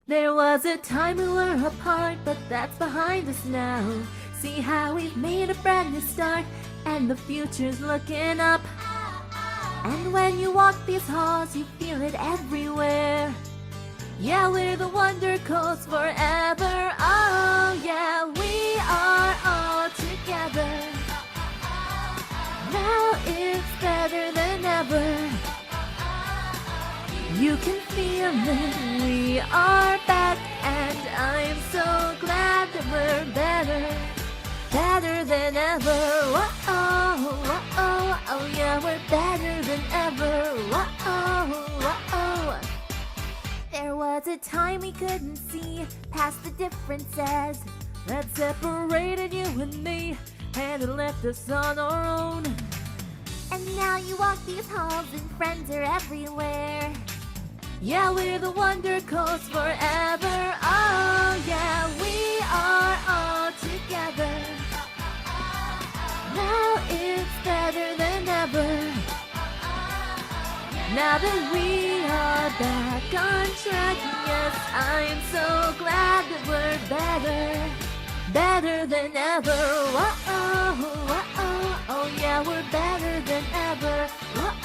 There was a time we were apart, but that's behind us now. See how we've made a brand new start, and the future's looking up. And when you walk these halls, you feel it everywhere. Yeah, we're the Wonder Coast forever. Oh yeah, we are all together. Now it's better than ever. You can feel it, we are back, and I'm so glad that we're better, better than ever. Whoa, whoa, oh yeah, we're better than ever. Whoa, whoa. There was a time we couldn't see past the differences that separated you and me, and it left us on our own. And now you walk these halls and friends are everywhere. Yeah, we're the Wonder Coast forever. Oh yeah, we are all together. Now it's better than ever. Now that we are back on track, yes, I'm so glad that we're better, better than ever. Whoa, whoa, oh yeah, we're better than ever. Whoa.